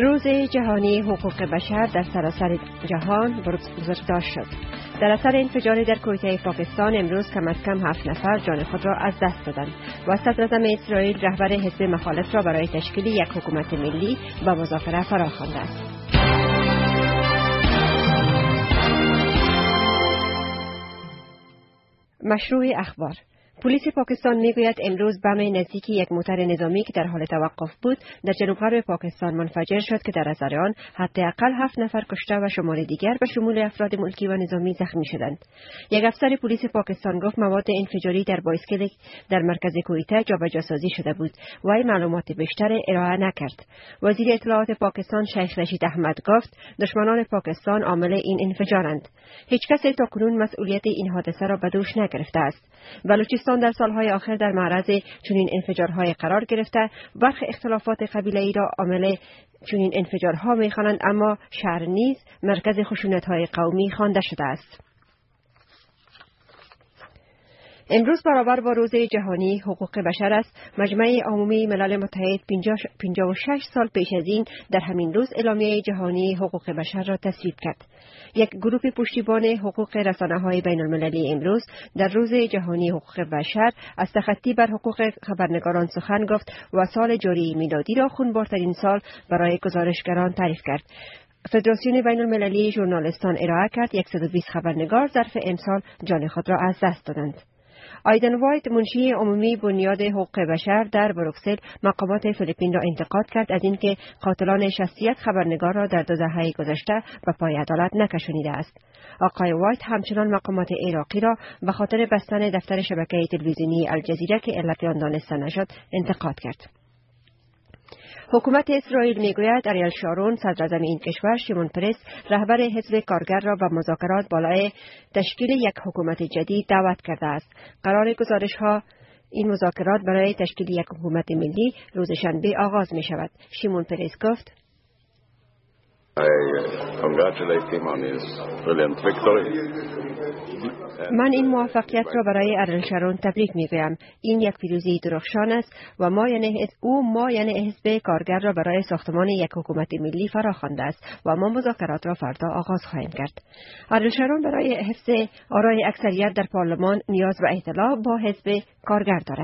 روز جهانی حقوق بشر در سراسر جهان بزرگداشت شد. در اثر انفجاری در کویته پاکستان امروز کم از کم 7 نفر جان خود را از دست دادند و صدراعظم اسرائیل رهبر حزب مخالف را برای تشکیل یک حکومت ملی به مذاکره فراخوانده است. مشروع اخبار. پلیس پاکستان میگوید امروز بم نزدیکی یک موتر نظامی که در حال توقف بود در جنوب غرب پاکستان منفجر شد که در اثر آن حداقل 7 نفر کشته و شمار دیگر به شمول افراد ملکی و نظامی زخمی شدند. یک افسر پلیس پاکستان گفت مواد انفجاری در بایسکل در مرکز کویته جابجا سازی شده بود و این معلومات بیشتر ارائه نکرد. وزیر اطلاعات پاکستان شیخ رشید احمد گفت دشمنان پاکستان عامل این انفجارند. هیچ کس تاکنون مسئولیت این حادثه را به دوش نگرفته است. بلوچستان در سالهای آخر در معرض چنین انفجارهای قرار گرفته. برخی اختلافات قبیله‌ای را عامل چنین انفجارها می‌خوانند، اما شهر نیز مرکز خشونت‌های قومی خوانده شده است. امروز برابر با روز جهانی حقوق بشر است. مجمع عمومی ملل متحد 56 سال پیش از این در همین روز اعلامیه جهانی حقوق بشر را تصویب کرد. یک گروه پشتیبان حقوق رسانه‌های بین‌المللی امروز در روز جهانی حقوق بشر از تخطی بر حقوق خبرنگاران سخن گفت و سال جاری میلادی را خونبارترین سال برای گزارشگران تعریف کرد. فدراسیون بین‌المللی ژورنالیستان ارائه کرد 120 خبرنگار ظرف امسال جان خود را از دست دادند. آیدن وایت منشی عمومی بنیاد حقوق بشر در بروکسل مقامات فیلیپین را انتقاد کرد از اینکه قاتلان شخصیت خبرنگار را در 2 دهه گذشته به پای عدالت نکشانیده است. آقای وایت همچنان مقامات عراقی را به خاطر بستن دفتر شبکه تلویزیونی الجزیره که علت آن دانسته نشد انتقاد کرد. حکومت اسرائیل میگوید اریل شارون صدراعظم این کشور شیمون پرس رهبر حزب کارگر را به مذاکرات بالای تشکیل یک حکومت جدید دعوت کرده است. قرار گزارش ها این مذاکرات برای تشکیل یک حکومت ملی روز شنبه آغاز می شود. شیمون پرس گفت من این موفقیت را برای اریل شارون تبریک میگویم. این یک پیروزی درخشان است و ما یعنی حزب کارگر را برای ساختمان یک حکومت ملی فراخوانده است و ما مذاکرات را فردا آغاز خواهیم کرد. اریل شارون برای حفظ آرای اکثریت در پارلمان نیاز به اطلاع با حزب کارگر دارد.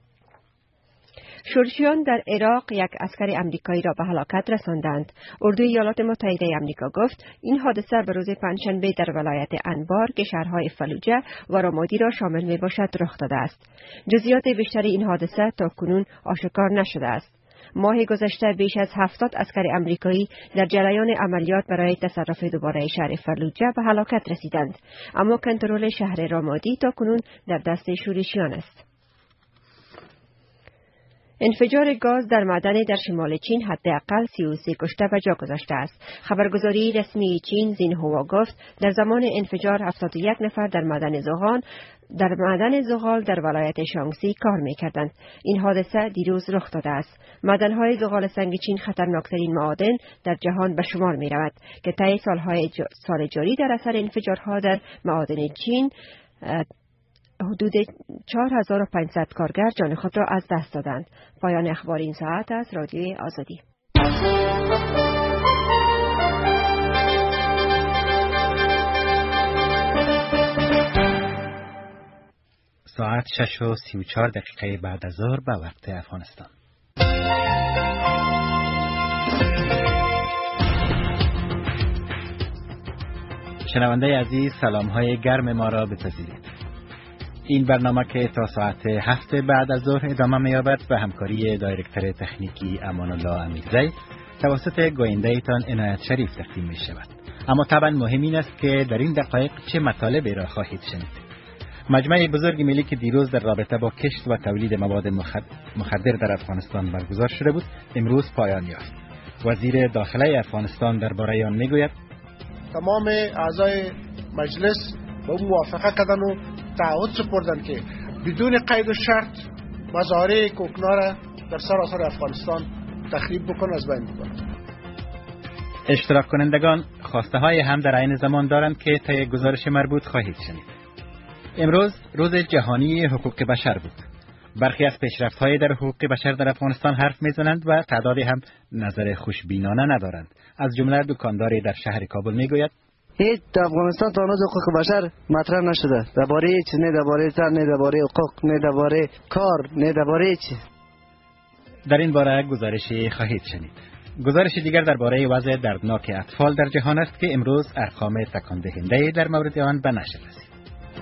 شورشیان در عراق یک عسکر امریکایی را به هلاکت رساندند. اردوی ایالات متحده آمریکا گفت این حادثه به روز پنجشنبه در ولایت انبار که شهرهای فلوجه و رامادی را شامل می باشد رخ داده است. جزئیات بیشتر این حادثه تاکنون آشکار نشده است. ماه گذشته بیش از 70 عسکر امریکایی در جریان عملیات برای تصرف دوباره شهر فلوجه به هلاکت رسیدند، اما کنترل شهر رامادی تاکنون در دست شورشیان است. انفجار گاز در معدن در شمال چین حداقل 33 کشته به جا گذاشته است. خبرگزاری رسمی چین زینهوا گفت در زمان انفجار 71 نفر در معدن زغال در ولایت شانگسی کار می‌کردند. این حادثه دیروز رخ داده است. معدن‌های زغال سنگ چین خطرناکترین معادن در جهان به شمار می‌رود که طی سال جاری در اثر انفجارها در معادن چین حدود 4500 کارگر جان خود را از دست دادند. پایان اخبار این ساعت از رادیوی آزادی. ساعت 6:34 بعد از ظهر به وقت افغانستان. شنونده عزیز، سلام‌های گرم ما را بپذیرید. این برنامه که تا ساعت 7 بعد از ظهر ادامه می‌یابد به همکاری دایرکتور تکنیکی امان الله امیرزی توسط گوینده ایتان عنایت شریف تقدیم می‌شود. اما طبعا مهم این است که در این دقایق چه مطالبی را خواهید شنید. مجمع بزرگ ملی که دیروز در رابطه با کشت و تولید مواد مخدر در افغانستان برگزار شده بود امروز پایان یافت. وزیر داخله افغانستان درباره آن میگوید تمام اعضای مجلس به موافقه کردند و تعهد سپردند که بدون قید و شرط مزارع کوکنار را در سراسر افغانستان تخریب بکنند، از بین ببرند. اشتراک کنندگان خواسته های هم در عین زمان دارند که طی گزارش مربوط خواهید شنید. امروز روز جهانی حقوق بشر بود. برخی از پیشرفت‌های در حقوق بشر در افغانستان حرف می‌زنند و تعدادی هم نظر خوشبینانه ندارند. از جمله دکانداری در شهر کابل میگوید هیچ در افغانستان تا هنوز حقوق بشر مطرح نشده. درباره چیز نه، درباره زن نه، درباره حقوق نه، درباره کار نه، درباره چی. در این باره گزارشی خواهید شنید. گزارش دیگر درباره وضع دردناک اطفال در جهان است که امروز ارقام تکان دهنده در مورد آن به نشر رسید.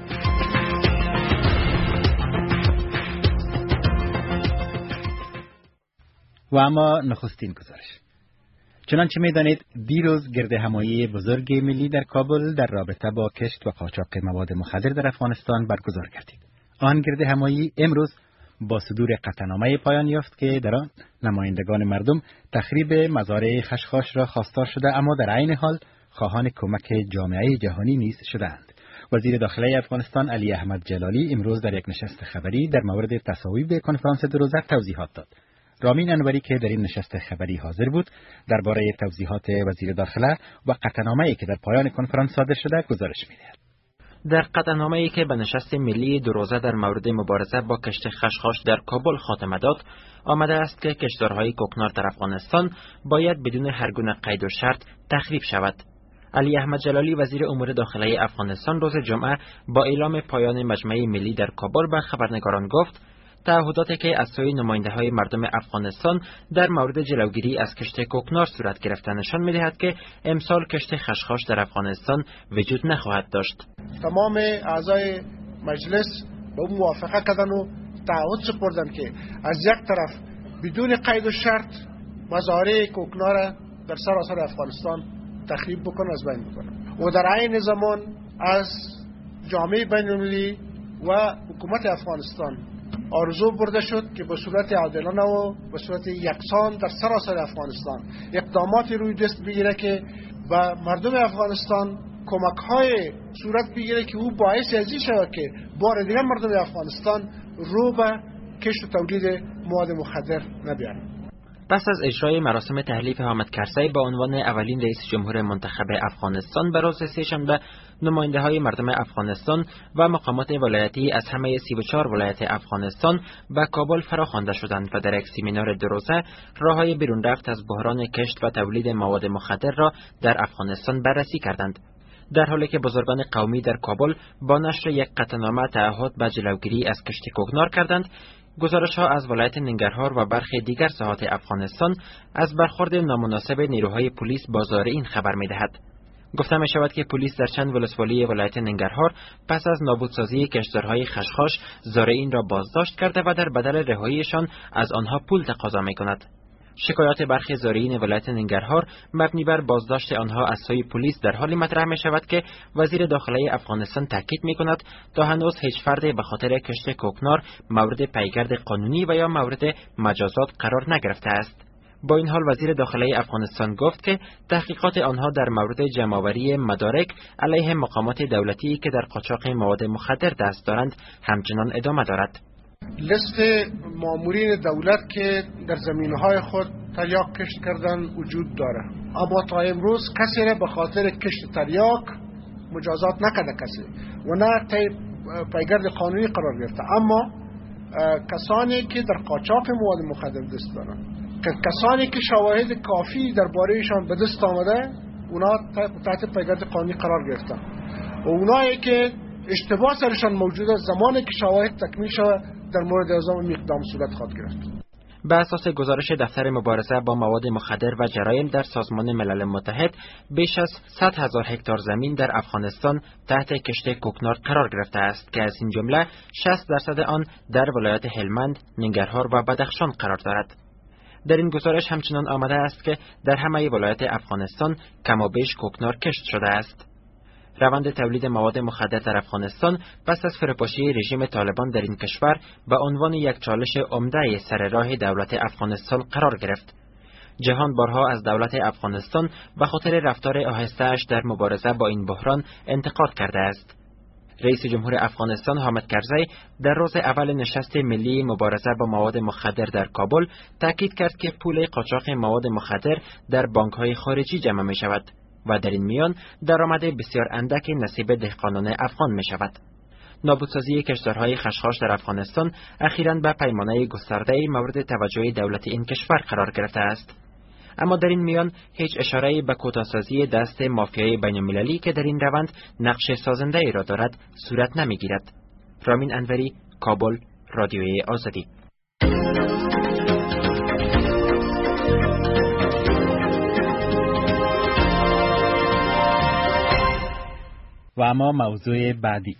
و اما نخستین گزارش. چنانچه می‌دانید دیروز گردهمایی بزرگ ملی در کابل در رابطه با کشت و قاچاق مواد مخدر در افغانستان برگزار گردید. آن گردهمایی امروز با صدور قطعنامه پایان یافت که در آن نمایندگان مردم تخریب مزارع خشخاش را خواستار شده، اما در عین حال خواهان کمک جامعه جهانی نیز شدند. وزیر داخله افغانستان علی احمد جلالی امروز در یک نشست خبری در مورد تصاویب کنفرانس دو روزه توضیحات داد. رامین انوری که در این نشست خبری حاضر بود درباره توضیحات وزیر داخله و قطعنامه‌ای که در پایان کنفرانس صادر شده گزارش می‌دهد. در قطعنامه‌ای که به نشست ملی دو روزه در مورد مبارزه با کشت خشخاش در کابل خاتمه داد، آمده است که کشتارهای کوکنار در افغانستان باید بدون هر گونه قید و شرط تخریب شود. علی احمد جلالی وزیر امور داخله افغانستان روز جمعه با اعلام پایان مجمع ملی در کابل به خبرنگاران گفت تعهداتی که از سوی نماینده‌های مردم افغانستان در مورد جلوگیری از کشت کوکنار صورت گرفته نشان می‌دهد که امسال کشت خشخاش در افغانستان وجود نخواهد داشت. تمام اعضای مجلس به موافقه کردن و تعهد سپردن که از یک طرف بدون قید و شرط مزارع کوکنار در سراسر افغانستان تخریب بکنن، از بین بکنن و در عین زمان از جامعه بین‌المللی و حکومت افغانستان آرزو برده شد که به صورت عادلانه و به صورت یکسان در سراسر افغانستان اقداماتی روی دست بگیره که به مردم افغانستان کمک‌های صورت بگیره که او باعث ازی شود که بار دیگر مردم افغانستان رو به کشت و تولید مواد مخدر نبیارن. پس از اجرای مراسم تحلیف حامد کرزی به عنوان اولین رئیس جمهور منتخب افغانستان به روز سه‌شنبه، نماینده‌های مردم افغانستان و مقامات ولایتی از همه 34 ولایت افغانستان به کابل فراخوانده شدند و در یک سمینار دو روزه راه‌های بیرون رفت از بحران کشت و تولید مواد مخدر را در افغانستان بررسی کردند. در حالی که بزرگان قومی در کابل با نشر یک قطعنامه تعهد به جلوگیری از کشت کوکنار کردند، گزارش‌ها از ولایت ننگرهار و برخی دیگر ساحات افغانستان از برخورد نامناسب نیروهای پلیس با زائرین خبر می‌دهد. گفته می‌شود که پلیس در چند ولسوالی ولایت ننگرهار پس از نابودسازی کشتارهای خشخاش زائرین را بازداشت کرده و در بدل رهاییشان از آنها پول تقاضا می‌کند. شکایات برخی زائرین ولایت ننگرهار مبنی بر بازداشت آنها از سوی پلیس در حالی مطرح می شود که وزیر داخله افغانستان تاکید می کند تا هنوز هیچ فردی به خاطر کشت کوکنار مورد پیگرد قانونی و یا مورد مجازات قرار نگرفته است. با این حال وزیر داخله افغانستان گفت که تحقیقات آنها در مورد جمع‌آوری مدارک علیه مقامات دولتی که در قاچاق مواد مخدر دست دارند همچنان ادامه دارد. لیست مامورین دولت که در زمینهای خود تریاک کشت کردن وجود داره، اما تا امروز کسی را به خاطر کشت تریاک مجازات نکرده کسی و نه پیگرد قانونی قرار گرفته. اما کسانی که در قاچاق مواد مخدر دست دارن، کسانی که شواهد کافی دربارهشان به دست آمده، اونا تحت پیگرد قانونی قرار گرفتن و اونایی که اشتباه سرشان موجوده، زمانی که شواهد تکمیل شود در مورد اعزام اقدام صورت خواهد گرفت. به اساس گزارش دفتر مبارزه با مواد مخدر و جرایم در سازمان ملل متحد، بیش از 100,000 هکتار زمین در افغانستان تحت کشت کوکنار قرار گرفته است که از این جمله 60% آن در ولایات هلمند، ننگرهار و بدخشان قرار دارد. در این گزارش همچنان آمده است که در همه ولایات افغانستان کم و بیش کوکنار کشت شده است. روند تولید مواد مخدر در افغانستان پس از فروپاشی رژیم طالبان در این کشور به عنوان یک چالش عمده سر راه دولت افغانستان قرار گرفت. جهان بارها از دولت افغانستان به خاطر رفتار آهسته‌اش در مبارزه با این بحران انتقاد کرده است. رئیس جمهور افغانستان حامد کرزی در روز اول نشست ملی مبارزه با مواد مخدر در کابل تاکید کرد که پول قاچاق مواد مخدر در بانک‌های خارجی جمع می شود و در این میان درآمد بسیار اندک نصیب دهقانان افغان می شود. نابودسازی کشتارهای خشخاش در افغانستان اخیراً به پیمانه گسترده‌ای مورد توجه دولت این کشور قرار گرفته است. اما در این میان هیچ اشاره‌ای به کوتاه‌سازی دست مافیای بین‌المللی که در این روند نقش سازنده‌ای را دارد صورت نمی‌گیرد. رامین انوری، کابل، رادیوی آزادی. و اما موضوع بعدی،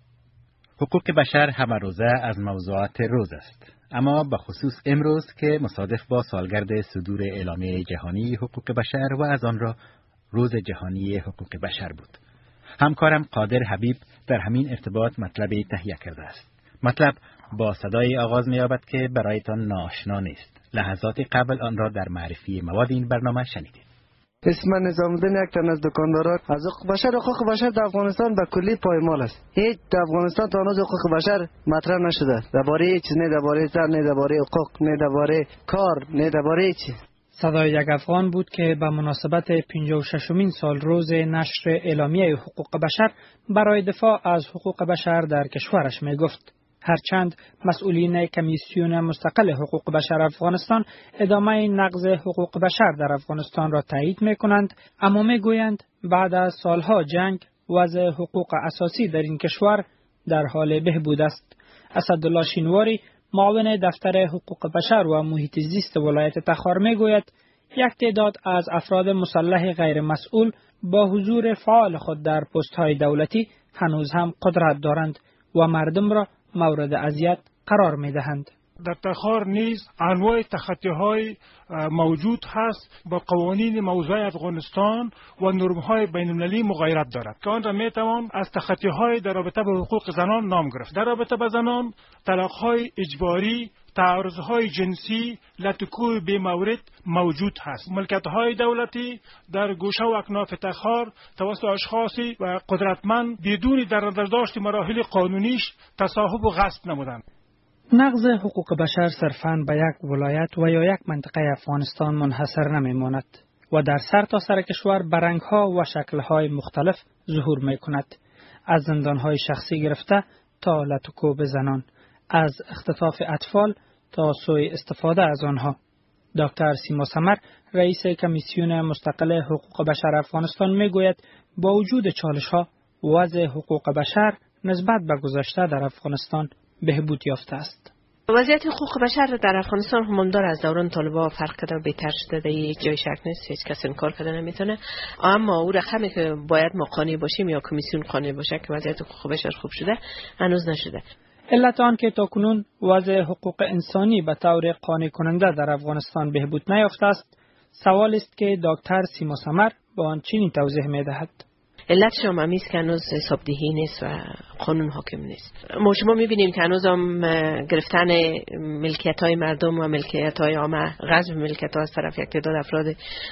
حقوق بشر همه روزه از موضوعات روز است، اما به خصوص امروز که مصادف با سالگرد صدور اعلامیه جهانی حقوق بشر و از آن را روز جهانی حقوق بشر بود. همکارم قادر حبیب در همین ارتباط مطلبی تهیه کرده است. مطلب با صدای آغاز می‌یابد که برایتان ناآشنا نیست. لحظات قبل آن را در معرفی مواد این برنامه شنیدید. اسم نظام الدین، یک تن از دکانداران از حقوق بشر در افغانستان به کلی پایمال است. هیچ در افغانستان تا هنوز حقوق بشر مطرح نشده. درباره هیچ چیز، نه درباره زن، نه درباره حقوق، نه درباره کار، نه درباره هیچ چیز. صدای یک افغان بود که به مناسبت 56مین سال روز نشر اعلامیه حقوق بشر برای دفاع از حقوق بشر در کشورش می گفت. هرچند مسئولین کمیسیون مستقل حقوق بشر افغانستان ادامه نقض حقوق بشر در افغانستان را تایید می کنند، اما می گویند بعد از سالها جنگ وضع حقوق اساسی در این کشور در حال بهبود است. اسدالله شینواری، معاون دفتر حقوق بشر و محیط زیست ولایت تخار می گوید یک تعداد از افراد مسلح غیر مسئول با حضور فعال خود در پست های دولتی هنوز هم قدرت دارند و مردم را مورد اذیت قرار می دهند. در تخار نیز انواع تخطی‌های موجود هست با قوانین موضوع افغانستان و نرم‌های بین‌المللی مغایرت دارد که آن را می‌توان از تخطی‌های در رابطه با حقوق زنان نام گرفت. در رابطه با زنان طلاق‌های اجباری، تعرض‌های جنسی، لطکوی بی مورد موجود هست. ملکیت‌های دولتی در گوشه و اکناف تخار توسط اشخاصی و قدرتمند بدون در نظر داشت مراحل قانونیش تصاحب و غصب نمودند. نقض حقوق بشر صرفاً به یک ولایت و یا یک منطقه افغانستان منحصر نمی‌ماند و در سر تا سر کشور به رنگ‌ها و شکل‌های مختلف ظهور می‌کند. از زندان‌های شخصی گرفته تا لطکوب زنان، از اختطاف اطفال تا سوء استفاده از آنها. دکتر سیما سمر، رئیس کمیسیون مستقل حقوق بشر افغانستان می‌گوید با وجود چالش‌ها وضع حقوق بشر نسبت به گذشته در افغانستان بهبود یافته است. وضعیت حقوق بشر در افغانستان هماندار از دوران طالبان فرق کرده و بهتر شده، در یک جای شک نیست، هیچ کس انکار کرده نمیتونه. اما او رقمی که باید ما قانع باشیم یا کمیسیون قانع باشه که وضعیت حقوق بشر خوب شده هنوز نشده. علت آن که تاکنون وضع حقوق انسانی به طور قانع کننده در افغانستان بهبود نیافته است، سوال است که دکتر سیما سمر با آن چنین توضیح می‌دهد. علتش هم همیست که هنوز حسابدهی نیست و قانون حاکم نیست. ما شما میبینیم که هنوز هم گرفتن ملکیت های مردم و ملکیت های عامه، غصب ملکیت ها از طرف یک تعداد افراد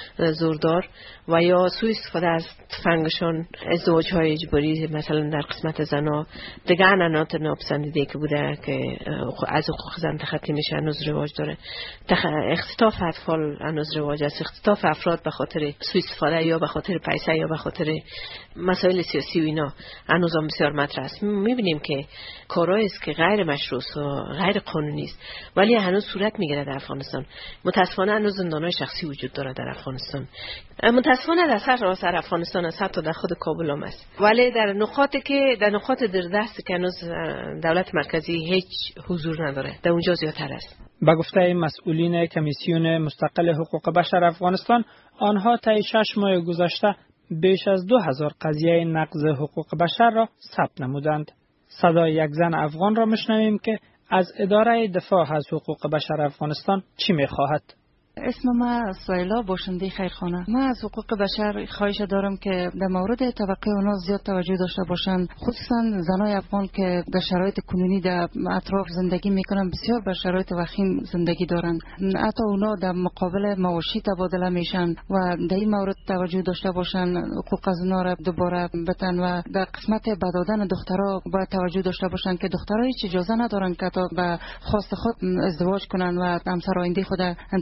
زوردار و یا سوء استفاده از تفنگشان، ازدواج های اجباری مثلا در قسمت زنا، دیگه عنعنات ناپسندیده که بوده که از حقوق زن تخطی میشه هنوز رواج داره. اختطاف اطفال هنوز رواج است. اختطاف افراد به خاطر سوء استفاده یا به خاطر پیسه یا به خاطر مسائل سیاسی و اینا هنوز هم بسیار مطرح است. می‌بینیم که کارهایی است که غیر مشروع و غیر قانونی است ولی هنوز صورت میگیره در افغانستان. متاسفانه هنوز زندان‌های شخصی وجود داره در افغانستان. متاسفانه در سراسر افغانستان است، حتی در خود کابل هم است. ولی در نقاط در دست که هنوز دولت مرکزی هیچ حضور نداره، در اونجا زیادتر است. با گفته مسئولین کمیسیون مستقل حقوق بشر افغانستان، آنها طی 6 ماه گذشته بیش از 2000 قضیه نقض حقوق بشر را ثبت نمودند. صدای یک زن افغان را میشنویم که از اداره دفاع از حقوق بشر افغانستان چی میخواهد. اسم ما سویلا باشنده خیرخانه. ما از حقوق بشر خواهش دارم که در مورد طبقه اونا زیاد توجه داشته باشند، خصوصا زنای افغان که در شرایط کنونی در اطراف زندگی میکنن، بسیار بر شرایط وخیم زندگی دارن. حتی اونا در مقابل معاشی تبادله میشن و در این مورد توجه داشته باشن، حقوق از اونا را دوباره بتن و در قسمت بدادن دخترها باید توجه داشته باشن که دخترها هیچ اجازه ندارن که تا به خواست خود ازدواج کنن و همسر آینده خود انتخاب کنن.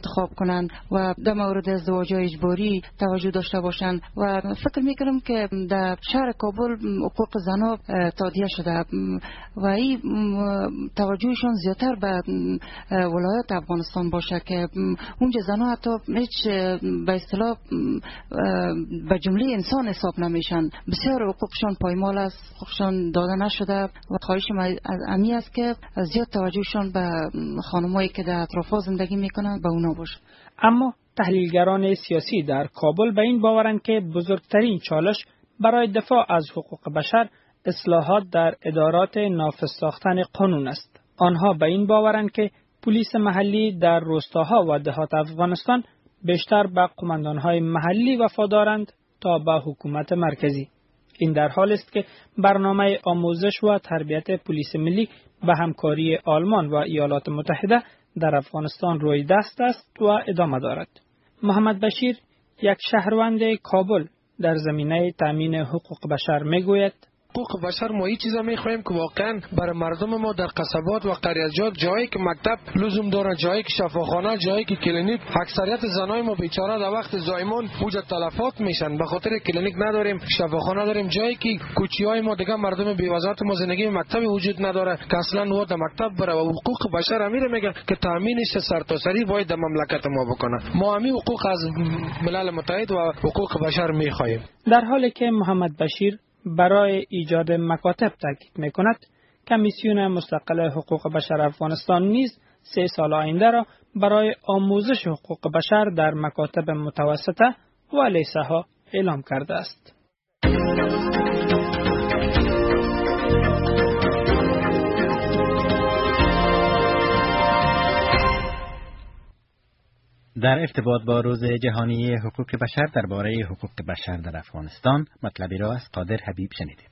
کنند و در مورد ازدواج اجباری توجه داشته باشند و فکر میکنم که در شهر کابل حقوق زنان تادیه شده و این توجهشان زیادتر به ولایت افغانستان باشه که اونجا زنان حتی هیچ به اصطلاح به جمله انسان حساب نمیشن. بسیار حقوقشان پایمال است، حقوقشان داده نشده و خواهشم از امی است که زیاد توجهشان به خانمایی که در اطراف زندگی میکنن به اونا باشه. اما تحلیلگران سیاسی در کابل به این باورند که بزرگترین چالش برای دفاع از حقوق بشر اصلاحات در ادارات نافذ ساختن قانون است. آنها به این باورند که پلیس محلی در روستاها و دهات افغانستان بیشتر به قماندانهای محلی وفادارند تا به حکومت مرکزی. این در حال است که برنامه آموزش و تربیت پلیس ملی به همکاری آلمان و ایالات متحده در افغانستان روی دست است و ادامه دارد. محمد بشیر، یک شهروند کابل، در زمینه تامین حقوق بشر میگوید: حقوق بشر ما این چیزا میخوایم که واقعا برای مردم ما در قصبات و قریه‌جات، جایی که مکتب لزوم داره، جایی که شفاخانه، جایی که کلینیک، اکثریت زنای ما بیچاره در وقت زایمان اوجا تلفات میشن به خاطر کلینیک نداریم، شفاخانه نداریم. جایی که کوچیای ما دیگه مردم بی وزارت ما زندگی مکتبی وجود نداره که اصلا و در مکتب بره. و حقوق بشر امیر میگه که تامینش سرتاسری باید در مملکت ما بکنه. ما همین حقوق از ملل متحد و حقوق بشر میخوایم. در حالی که محمد بشیر برای ایجاد مکاتب تاکید میکند، کمیسیون مستقل حقوق بشر افغانستان نیز 3 سال آینده را برای آموزش حقوق بشر در مکاتب متوسطه و لیسه ها اعلام کرده است. در ارتباط با روز جهانی حقوق بشر درباره حقوق بشر در افغانستان مطلبی را از قادر حبیب شنیدیم.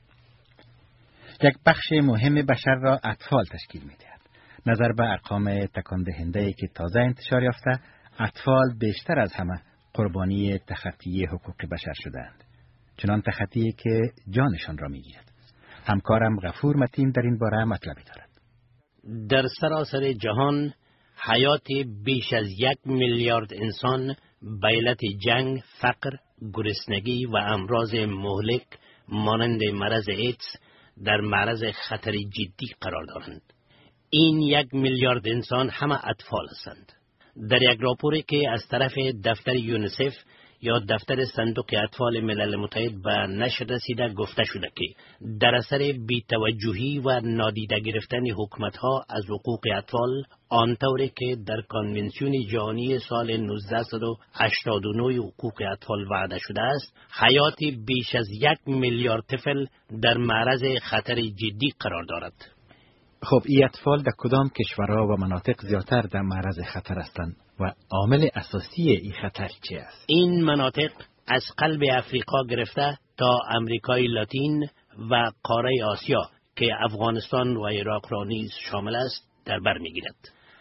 یک بخش مهم بشر را اطفال تشکیل می‌دهد. نظر به ارقام تکان دهنده‌ای که تازه انتشار یافته، اطفال بیشتر از همه قربانی تخطی حقوق بشر شدند. چنان تخطی که جانشان را می‌گیرد. همکارم غفور متین در این باره مطلبی دارد. در سراسر جهان حیات بیش از 1 میلیارد انسان به علت جنگ، فقر، گرسنگی و امراض مهلک مانند مرض ایدز در معرض خطر جدی قرار دارند. این 1 میلیارد انسان همه اطفال هستند. در یک راپوری که از طرف دفتر یونیسف یا دفتر صندوق اطفال ملل متحد به نشر رسیده گفته شده که در اثر بی‌توجهی و نادیده گرفتن حکومت‌ها از حقوق اطفال، آنطوری که در کنونسیون جهانی سال 1989 حقوق اطفال وعده شده است، حیات بیش از 1 میلیارد طفل در معرض خطر جدی قرار دارد. خب این اطفال در کدام کشورها و مناطق زیادتر در معرض خطر هستند و عامل اساسی این خطر چه است؟ این مناطق از قلب افریقا گرفته تا امریکای لاتین و قاره آسیا که افغانستان و عراق را نیز شامل است در بر میگیرد.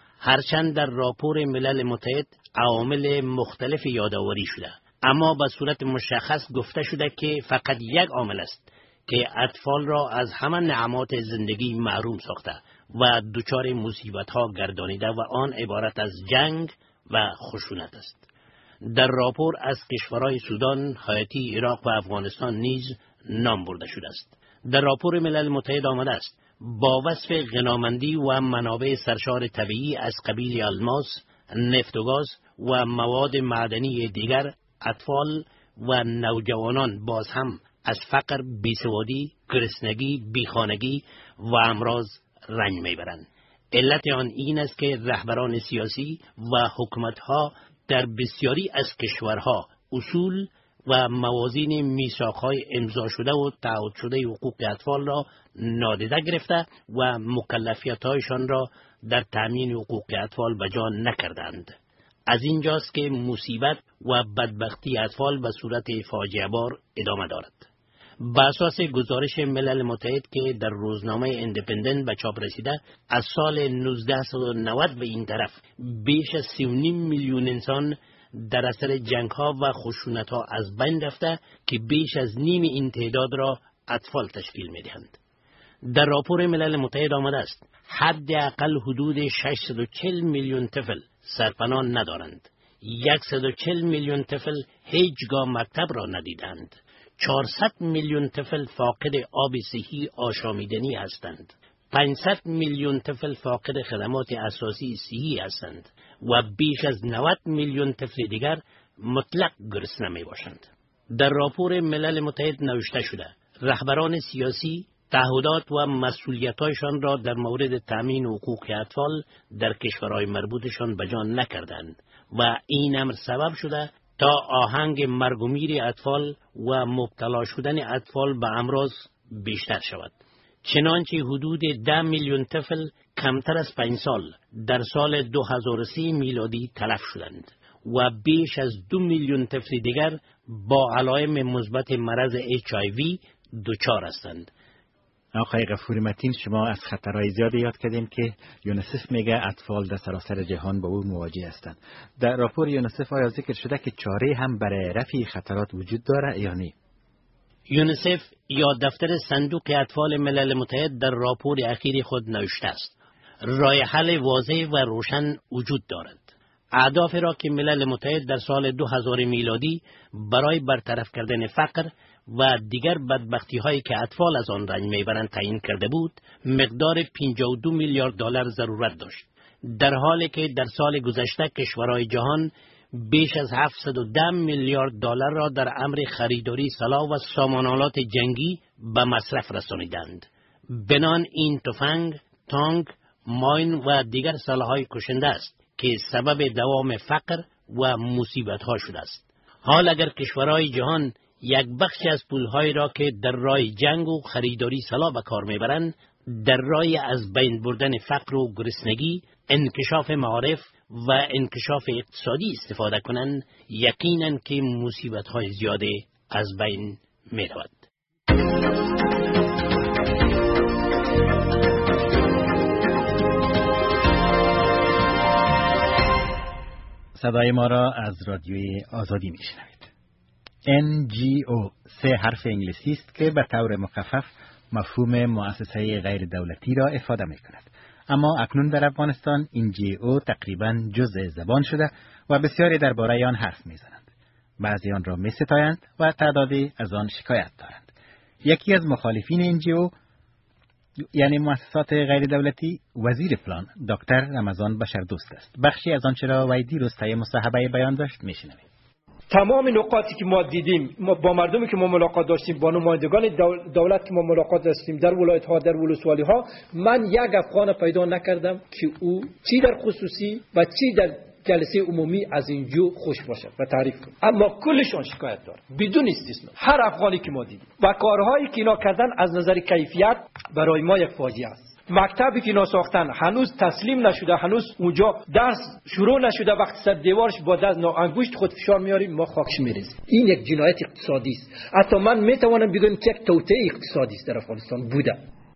هرچند در راپور ملل متحد عوامل مختلف یادآوری شده، اما به صورت مشخص گفته شده که فقط یک عامل است که اطفال را از همه نعمات زندگی محروم ساخته و دچار مصیبت‌ها گردانیده و آن عبارت از جنگ و خشونت است. در راپور از کشورهای سودان، هایتی، عراق و افغانستان نیز نام برده شده است. در راپور ملل متحد آمده است با وصف غنامندی و منابع سرشار طبیعی از قبیل الماس، نفت و گاز و مواد معدنی دیگر، اطفال و نوجوانان باز هم از فقر، بیسوادی، گرسنگی، بیخانگی و امراض رنج میبرند. علت آن این است که رهبران سیاسی و حکومت‌ها در بسیاری از کشورها اصول و موازین میثاق‌های امضا شده و تعهد شده حقوق اطفال را نادیده گرفته و مکلفیت‌هایشان را در تامین حقوق اطفال به جا نکردند. از اینجاست که مصیبت و بدبختی اطفال به صورت فاجعه بار ادامه دارد. بر اساس گزارش ملل متحد که در روزنامه ایندیپندنت به چاپ رسیده، از سال 1990 به این طرف بیش از 3.5 میلیون انسان در اثر جنگ‌ها و خشونت‌ها از بین رفته که بیش از نیم این تعداد را اطفال تشکیل می‌دهند. در راپور ملل متحد آمده است حداقل حدود 640 میلیون طفل سرپناه ندارند، 140 میلیون طفل هیچگاه مکتب را ندیدند. 400 میلیون طفل فاقد آب صحی آشامیدنی هستند. 500 میلیون طفل فاقد خدمات اساسی صحی هستند و بیش از 90 میلیون طفل دیگر مطلق گرسنه می باشند. در راپور ملل متحد نوشته شده رهبران سیاسی تعهدات و مسئولیت‌هایشان را در مورد تأمین حقوق اطفال در کشورهای مربوطشان به جا نکردند و این امر سبب شده تا آهنگ مرگ و میر اطفال و مبتلا شدن اطفال به امراض بیشتر شود. چنانچه حدود 10 میلیون طفل کمتر از 5 سال در سال 2003 میلادی تلف شدند و بیش از 2 میلیون طفل دیگر با علائم مثبت مرض HIV دچار هستند. آقای غفوری متین، شما از خطرهای زیادی یاد کردین که یونیسف میگه اطفال در سراسر جهان با او مواجه هستند. در راپور یونیسف آیا ذکر شده که چاره هم برای رفع خطرات وجود داره یا نه؟ یونیسف یا دفتر صندوق اطفال ملل متحد در راپور اخیر خود نوشته است راه حل واضح و روشن وجود دارد. اهداف را که ملل متحد در سال 2000 میلادی برای برطرف کردن فقر و دیگر بدبختی هایی که اطفال از آن رنج میبرند تعیین کرده بود، مقدار 52 میلیارد دلار ضرورت داشت، در حالی که در سال گذشته کشورهای جهان بیش از 710 میلیارد دلار را در امر خریداری سلاح و سامانالات جنگی به مصرف رسانیدند. بنان این تفنگ، تانک، ماین و دیگر سلاح‌های کشنده است که سبب دوام فقر و مصیبت‌ها شده است. حال اگر کشورهای جهان یک بخش از پول‌هایی را که در راه جنگ و خریداری سلاح به کار میبرند در راه از بین بردن فقر و گرسنگی، انکشاف معارف و انکشاف اقتصادی استفاده کنند، یقیناً که مصیبت‌های زیاده از بین می‌رود. صدای ما را از رادیوی آزادی میشنوید. NGO 3 حرف انگلیسی است که به طور مخفف مفهوم مؤسسه غیر دولتی را افاده می کند. اما اکنون در افغانستان NGO تقریبا جزء زبان شده و بسیاری درباره آن حرف می زنند. بعضی آن را می ستایند و تعدادی از آن شکایت دارند. یکی از مخالفین NGO یعنی مؤسسات غیر دولتی وزیر پلان دکتر رمضان بشردوست است. بخشی از آنچه را وی دیروز طی مصاحبه بیان داشت میشنویم. تمام نقاطی که ما دیدیم، با مردمی که ما ملاقات داشتیم، با نمایندگان دولت که ما ملاقات داشتیم در ولایت ها، در ولسوالی ها، من یک افغان پیدا نکردم که او چی در خصوصی و چی در جلسه عمومی از اینجا خوش باشد و تعریف کنه. اما کلشان شکایت دارد بدون استثنا. هر افغانی که ما دیدیم و کارهایی که اینا کردن از نظر کیفیت برای ما یک فاجعه است. مکتبی که اینا ساختن هنوز تسلیم نشده، هنوز اونجا درس شروع نشده، وقتی سر دیوارش با دست انگشت خود فشار میاریم ما خاکش میریزیم. این یک جنایت اقتصادی است. حتی من میتوانم بگم که یک توطئه اقتصادی است در افغانستان بوده.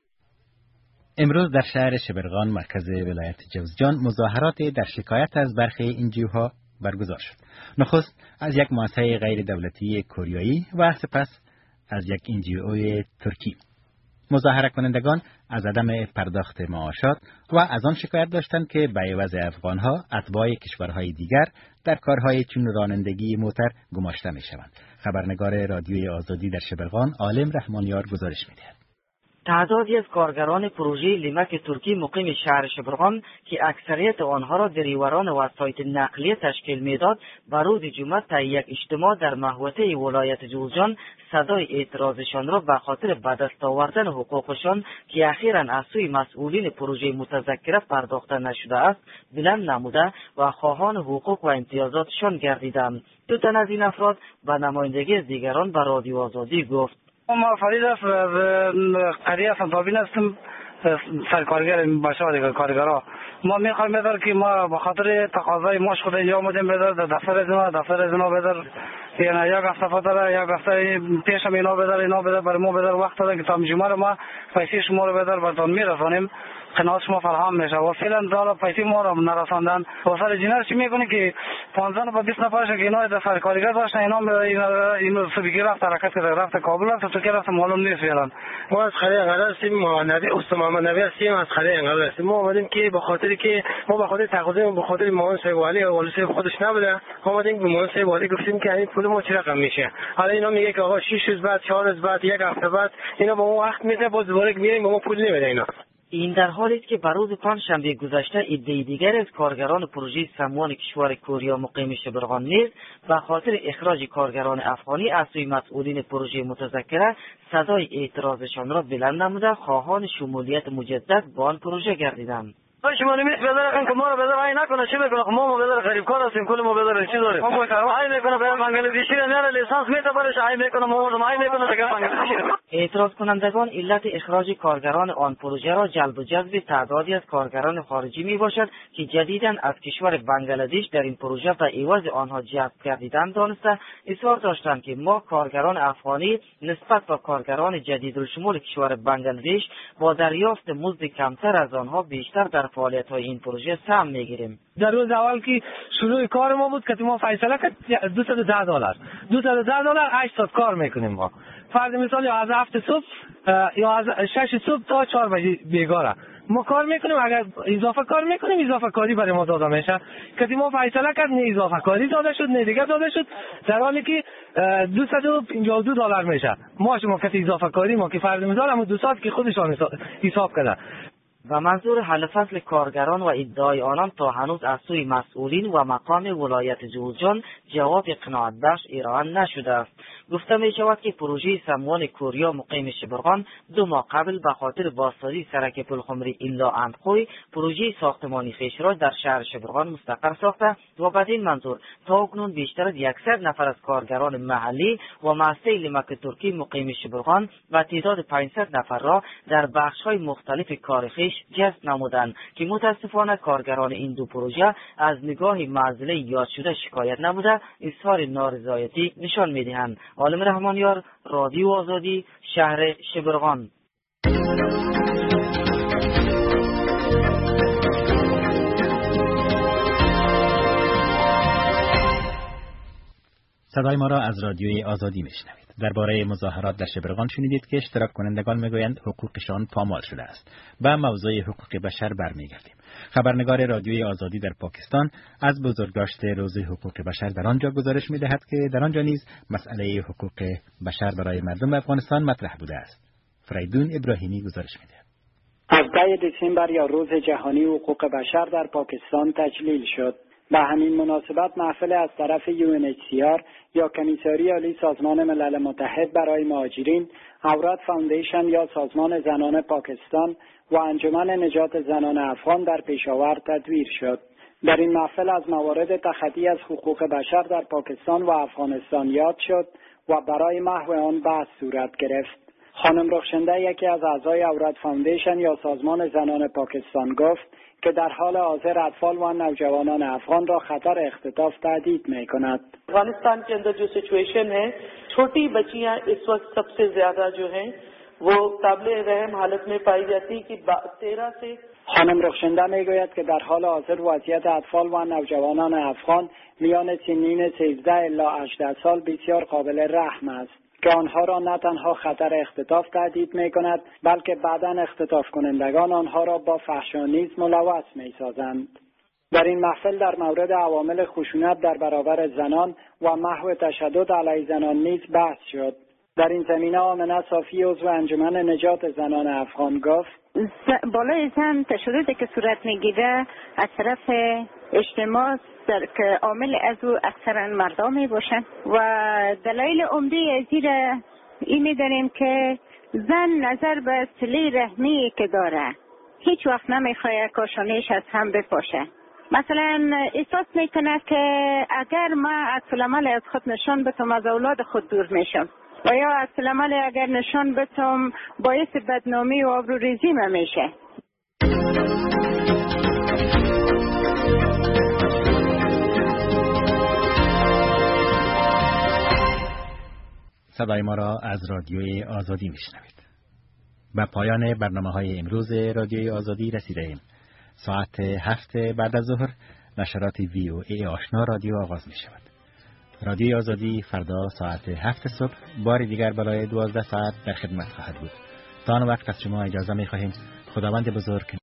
امروز در شهر شبرغان مرکز ولایت جوزجان مظاهراتی در شکایت از برخی NGO برگزار شد. نخست از یک مؤسسه غیر دولتی کوریایی و سپس از یک NGO ترکی. مظاهره کنندگان از عدم پرداخت معاشات و از آن شکایت داشتند که به عوض افغانها اتباع کشورهای دیگر در کارهای چون رانندگی موتر گماشته می شوند. خبرنگار رادیوی آزادی در شبرغان عالم رحمانیار گزارش می دهد. تعدادی از کارگران پروژه لیمک ترکی مقیم شهر شبرغان که اکثریت آنها را دریوران وسایط نقلیه تشکیل میداد، بر روز جمعه طی یک اجتماع در محوطه ولایت جوزجان صدای اعتراضشان را به خاطر به دست آوردن حقوقشان که اخیراً از سوی مسئولین پروژه متذکره پرداخته نشده است بلند نموده و خواهان حقوق و امتیازاتشان گردیدند. دو تن از این افراد به نمایندگی دیگران به رادیو آزادی گفت: ما فرید از قریه سنتابین هستم، سرکارگر باشد کارگرها. ما میخوایم بدر که ما به خاطر تقاضای ماش خود اینجا آمدیم بدر در دفتر از اینا بدر، یعنی یک هفته فتره یک هفته پیش هم اینا بدر برای ما بدر وقت داده که تا جمعه ما پیسه شما رو بدر براتون میرسانیم. قناعت شما فراهم میشه و فعلا حالا پیسه ما رو نرساندن و سر جنر چی میکنه که 15 و 20 نفرش که اینا دفتر کارگر داشتن اینا سبکی رفت حرکت کرده رفت کابل رفت تو که رفت معلوم نیست فعلا. ما از خریه انقدر هستیم محمد نبی هستیم از خریه انقدر هستیم. ما آمدیم که به خاطر که ما به خاطر تقاضای به خاطر معاون صاحب والی خودش نبوده اومدیم به معاون صاحب والی گفتیم که این پول ما چه رقم میشه. حالا اینا میگه که آقا 6 روز بعد 4 روز بعد یک هفته بعد اینا با ما وقت میده باز دوباره میایم با ما پول نمیده اینا. این در حالی است که بر روز پنجشنبه گذشته عده دیگر از کارگران پروژه سموان کشور کوریا مقیم شبرغان نیز به خاطر اخراج کارگران افغانی از سوی مسئولین پروژه متذکره صدای اعتراضشان را بلند نموده خواهان شمولیت مجدد با آن پروژه گردیدند. شما نمیست بذاره که ما رو بذاره این نکنه چی میکنه ما بذاره غریب کار هستیم کل ما بذاره چی داریم ما این میکنه به بنگلادشی نه لیسانس میده برش این میکنه ما این میکنه دیگه بنگلادشی. اعتراض کنندگان علت اخراج کارگران آن پروژه را جلب و جذب تعدادی از کارگران خارجی میباشد که جدیداً از کشور بنگلادش در این پروژه به عوض آنها جذب گردیدند دانسته اصرار داشتند که ما کارگران افغانی نسبت به کارگران جدیدالشمول کشور بنگلادش با دریافت مزد کمتر از آنها بیشتر در فعالیت‌های این پروژه سهم می‌گیریم. در روز اول که شروع کار ما بود که ما فیصله کرد $210 8 ساعت کار میکنیم ما. فرض مثال یا از 7 صبح یا از 6 صبح تا 4 بجه بیگاره ما کار میکنیم. اگر اضافه کار میکنیم اضافه کاری برای ما داده میشه که ما فیصله کرد نه اضافه کاری داده شد نه دیگه داده شد در حالی که $252 میشه. ما شما که اضافه کاری ما که فرض مثال هم 2 ساعت که خودشان حساب کرده و منظور حل فصل کارگران و ادعای آنان تا هنوز از سوی مسئولین و مقام ولایت جوزجان جواب قناعت بخش ارائه نشده است. گفته می شود که پروژه سموان کوریا مقیم شبرغان 2 ماه قبل به خاطر بازسازی سرک پلخمری ایلا اندخوی پروژه ساختمانی خویش را در شهر شبرغان مستقر ساخته و بدین منظور تا اکنون بیشتر از 100 نفر از کارگران محلی و مؤسسه لیمک ترکی مقیم شبرغان و تعداد 500 نفر را در بخش‌های مختلف کار خویش جذب نمودند که متاسفانه کارگران این دو پروژه از نگاه معضله یاد شده شکایت نموده اظهار نارضایتی نشان می‌دهند. عالم رحمانیار، رادیو آزادی، شهر شبرغان. صدای ما را از رادیوی آزادی میشنوید. درباره مظاهرات در شبرغان شنیدید که اشتراک کنندگان میگویند حقوقشان پامال شده است. به موضوع حقوق بشر برمیگردیم. خبرنگار رادیوی آزادی در پاکستان از بزرگداشت روز حقوق بشر در آنجا گزارش میدهد که در آنجا نیز مسئله حقوق بشر برای مردم افغانستان مطرح بوده است. فریدون ابراهیمی گزارش می‌دهد. 17 دسامبر یا روز جهانی حقوق بشر در پاکستان تجلیل شد. به همین مناسبت محفل از طرف UNHCR یا کمیساری عالی سازمان ملل متحد برای مهاجرین، عورت فاوندیشن یا سازمان زنان پاکستان و انجمن نجات زنان افغان در پشاور تدویر شد. در این محفل از موارد تخطی از حقوق بشر در پاکستان و افغانستان یاد شد و برای محو آن بحث صورت گرفت. خانم رخشنده، یکی از اعضای عورت فاوندیشن یا سازمان زنان پاکستان، گفت که در حال حاضر اطفال و نوجوانان افغان را خطر اختطاف تهدید می کند. افغانستان के अंदर जो सिचुएशन है, छोटी बच्चियां इस वक्त सबसे ज्यादा जो हैं वो काबिल रहम हालत में पाई जाती कि 13 से. خانم رخشنده میگوید که در حال حاضر وضعیت اطفال و نوجوانان افغان میان سنین 13 الی 18 سال بسیار قابل رحم است که آنها را نه تنها خطر اختطاف تهدید می کند بلکه بعداً اختطاف کنندگان آنها را با فحشا نیز ملوث می سازند. در این محفل در مورد عوامل خشونت در برابر زنان و محو تشدد علیه زنان نیز بحث شد. در این زمینه آمنه صافی عضو انجمن نجات زنان افغان گفت بالای زن تشددی که صورت میگیره از طرف اجتماع که عامل از او اکثرا مردا می باشند و دلایل عمده از این داریم که زن نظر به صله رحمی که داره هیچ وقت نمیخواد کاشانیش از هم بپاشه. مثلا احساس میکنه که اگر من عکس العمل از خود نشان بدم از اولاد خود دور میشم و یا عکس العمل اگر نشان بدم باعث بدنامی و آبروریزی میشه. صدای ما را از رادیوی آزادی میشنوید. به پایان برنامه‌های امروز رادیوی آزادی رسیده ایم. ساعت 7 بعد از ظهر نشرات VOA آشنا رادیو آغاز می شود. رادیوی آزادی فردا ساعت 7 صبح بار دیگر بالای 12 ساعت در خدمت خواهد بود. تا آن وقت از شما اجازه می خواهیم. خداوند بزرگ